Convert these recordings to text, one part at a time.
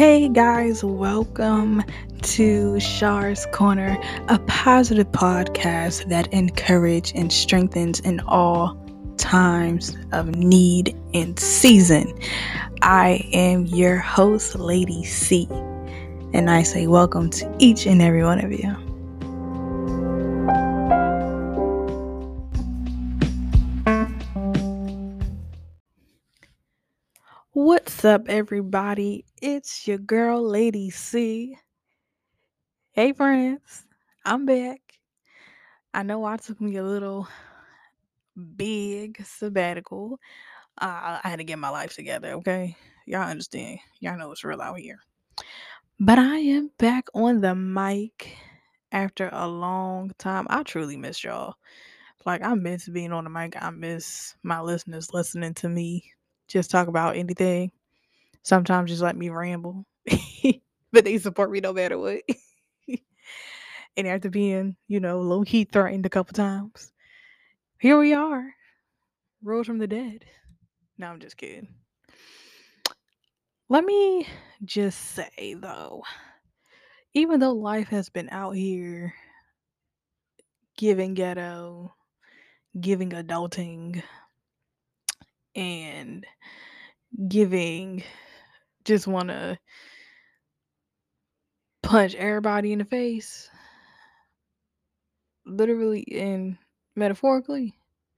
Hey guys, welcome to Shar's Corner, a positive podcast that encourages and strengthens in all times of need and season. I am your host, Lady C, and I say welcome to each and every one of you. What's up, everybody? It's your girl, Lady C. Hey, friends, I'm back. I know I took me a little big sabbatical. I had to get my life together, okay? Y'all understand. Y'all know it's real out here. But I am back on the mic after a long time. I truly miss y'all. Like, I miss being on the mic. I miss my listeners listening to me just talk about anything. Sometimes just let me ramble. But they support me no matter what. And after being, low key threatened a couple times, here we are. Rose from the dead. No, I'm just kidding. Let me just say though, even though life has been out here giving ghetto, giving adulting, and giving just want to punch everybody in the face, literally and metaphorically,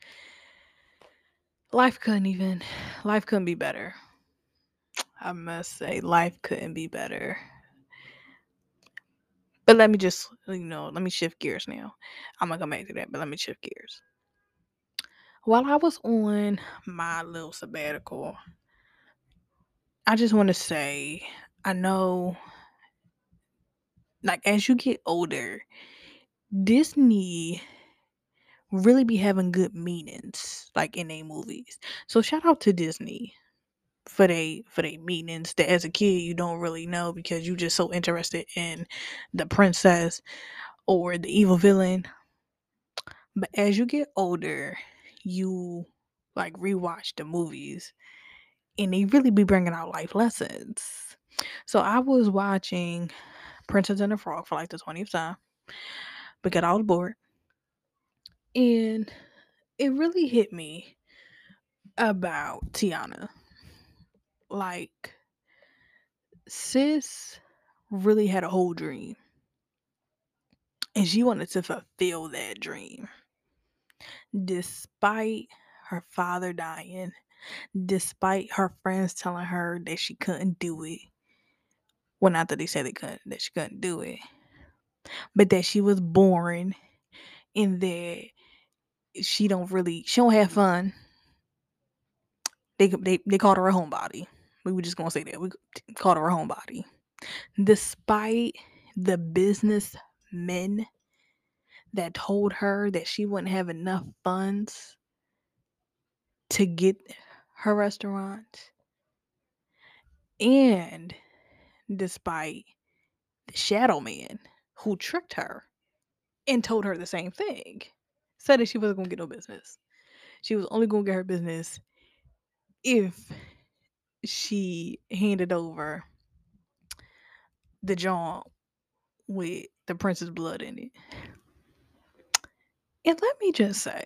life couldn't be better. I must say, life couldn't be better. But let me just, let me shift gears now. I'm not gonna come back to that, but let me shift gears. While I was on my little sabbatical, I just want to say, I know, like, as you get older, Disney really be having good meanings, like in their movies. So shout out to Disney for they meanings that as a kid you don't really know because you just so interested in the princess or the evil villain. But as you get older, you like rewatch the movies and they really be bringing out life lessons. So I was watching Princess and the Frog for like the 20th time because I was bored. And it really hit me about Tiana. Like, sis really had a whole dream. And she wanted to fulfill that dream. Despite her father dying, despite her friends telling her that she couldn't do it. Well, not that they said that she couldn't do it. But that she was born and that she don't have fun. They called her a homebody. We were just gonna say that. We called her a homebody. Despite the businessmen that told her that she wouldn't have enough funds to get her restaurant. And despite the shadow man who tricked her and told her the same thing. Said that she wasn't gonna get no business. She was only gonna get her business if she handed over the John with the prince's blood in it. And let me just say,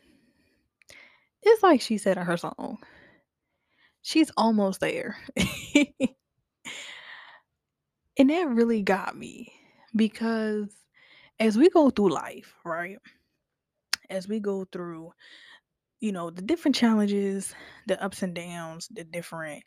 it's like she said in her song, she's almost there. And that really got me because as we go through life, right? As we go through, the different challenges, the ups and downs, the different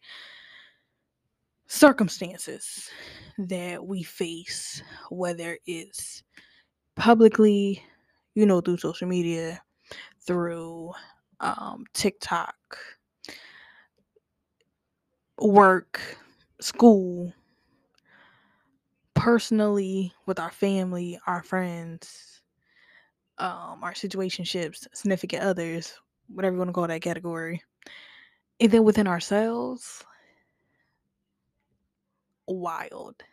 circumstances that we face, whether it's publicly, through social media, through TikTok, work, school, personally with our family, our friends, our situationships, significant others, whatever you want to call that category. And then within ourselves, wild,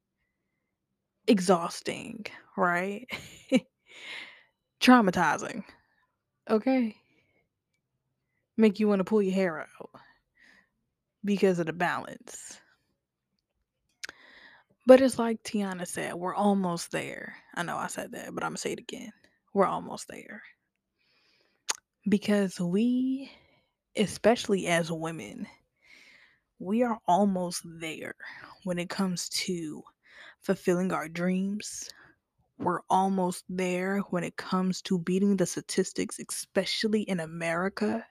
exhausting, right? Traumatizing. Okay. Make you want to pull your hair out because of the balance. But it's like Tiana said, we're almost there. I know I said that, but I'm gonna say it again. We're almost there. Because we, especially as women, we are almost there when it comes to fulfilling our dreams. We're almost there when it comes to beating the statistics, especially in America,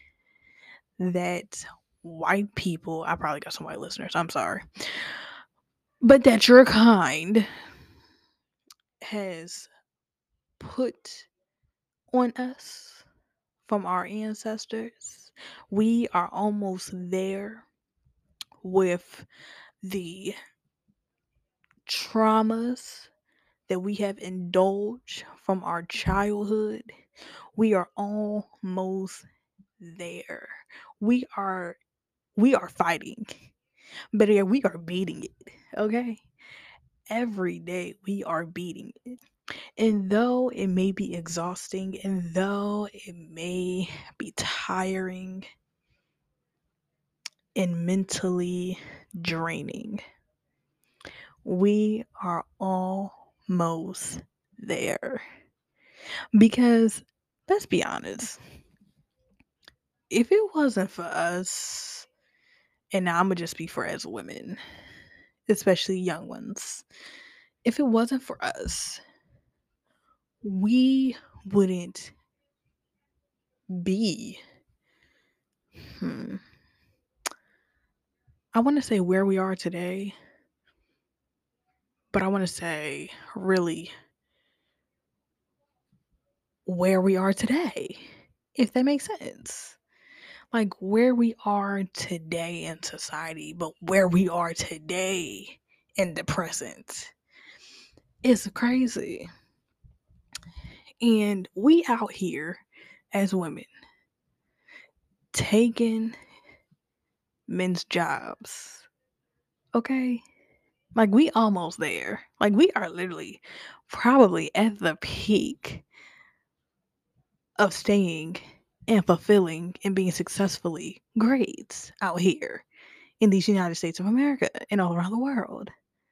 that white people, I probably got some white listeners, I'm sorry, but that your kind has put on us from our ancestors. We are almost there with the traumas that we have indulged from our childhood. We are almost there. We are we are fighting. But yeah, we are beating it. Okay? Every day we are beating it. And though it may be exhausting and though it may be tiring and mentally draining, we are almost there. Because let's be honest, if it wasn't for us, and now I'm gonna just speak for as women, especially young ones, if it wasn't for us, we wouldn't be, hmm, I want to say where we are today, but I want to say really where we are today, if that makes sense. Like where we are today in society, but where we are today in the present. It's crazy. And we out here as women taking men's jobs. Okay? Like we almost there. Like we are literally probably at the peak of staying and fulfilling and being successfully great out here in these United States of America and all around the world.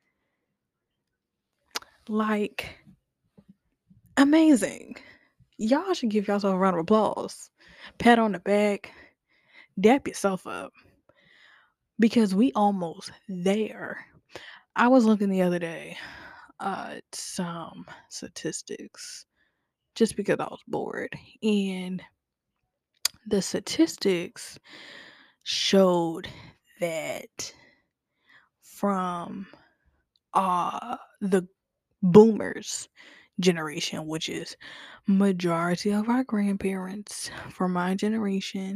Like amazing. Y'all should give yourself a round of applause. Pat on the back, dap yourself up because we almost there. I was looking the other day at some statistics just because I was bored, and the statistics showed that from the boomers generation, which is majority of our grandparents from my generation,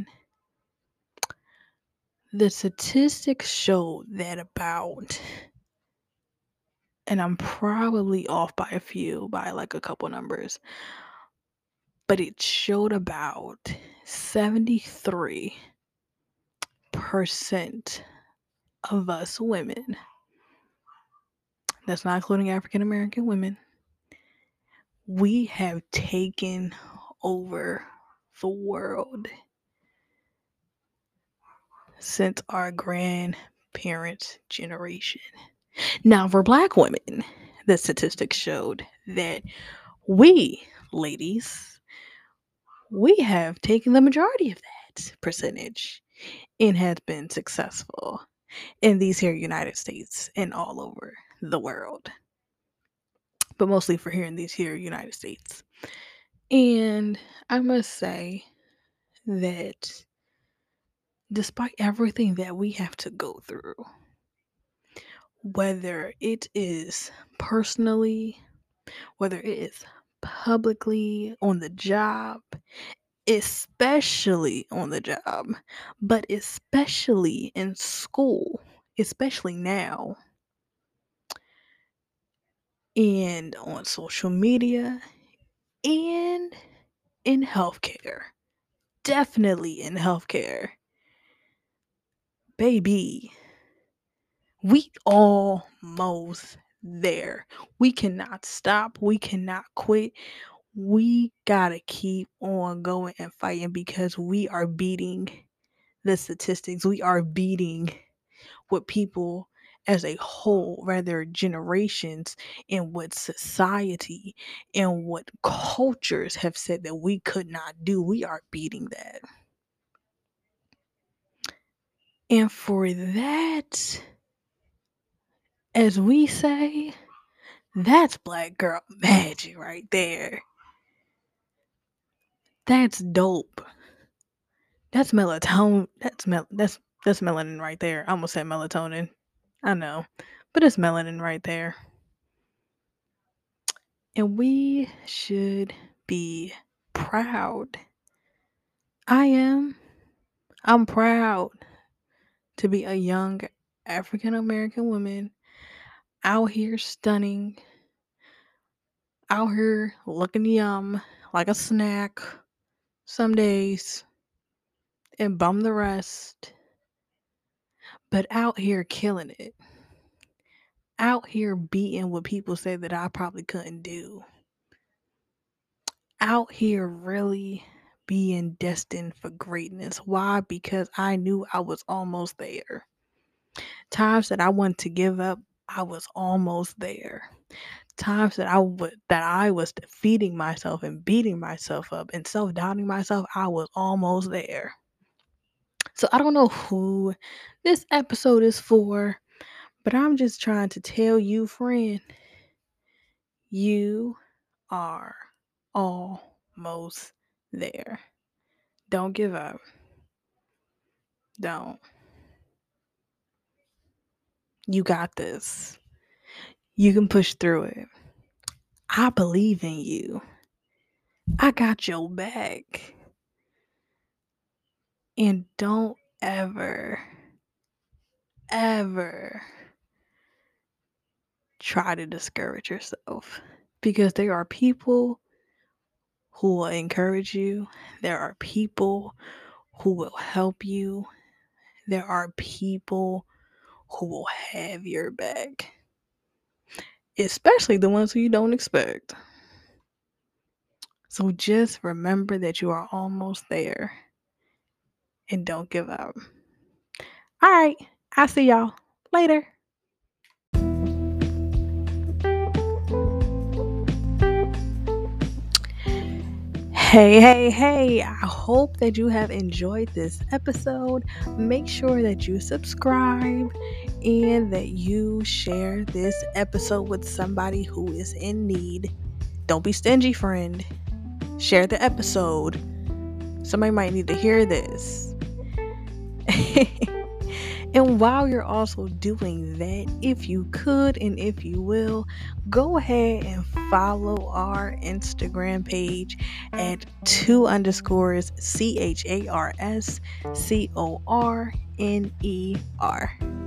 the statistics showed that about, and I'm probably off by a few, by like a couple numbers, but it showed about 73% of us women, that's not including African American women, we have taken over the world since our grandparents' generation. Now, for Black women, the statistics showed that we, ladies, we have taken the majority of that percentage and has been successful in these here United States and all over the world, but mostly for here in these here United States. And I must say that despite everything that we have to go through, whether it is personally, whether it is publicly, on the job, especially on the job, but especially in school, especially now, and on social media, and in healthcare. Definitely in healthcare. Baby, we almost there. We cannot stop. We cannot quit. We gotta keep on going and fighting because we are beating the statistics. We are beating what people as a whole, rather generations, and what society and what cultures have said that we could not do, we are beating that. And for that, as we say, that's black girl magic right there. That's dope. That's melatonin. That's melanin right there. I almost said melatonin. I know, but it's melanin right there. And we should be proud. I am. I'm proud to be a young African American woman out here stunning, out here looking yum like a snack some days and bum the rest, but out here killing it. Out here beating what people say that I probably couldn't do. Out here really being destined for greatness. Why? Because I knew I was almost there. Times that I wanted to give up, I was almost there. Times that I was defeating myself and beating myself up and self-doubting myself, I was almost there. So I don't know who this episode is for, but I'm just trying to tell you, friend, you are almost there. Don't give up. Don't. You got this. You can push through it. I believe in you. I got your back. And don't ever, ever try to discourage yourself, because there are people who will encourage you. There are people who will help you. There are people who will have your back, especially the ones who you don't expect. So just remember that you are almost there and don't give up. All right, I'll see y'all later. Hey, I hope that you have enjoyed this episode. Make sure that you subscribe and that you share this episode with somebody who is in need. Don't be stingy, friend. Share the episode. Somebody might need to hear this. And while you're also doing that, if you could and if you will, go ahead and follow our Instagram page at 2_CHARSCORNER.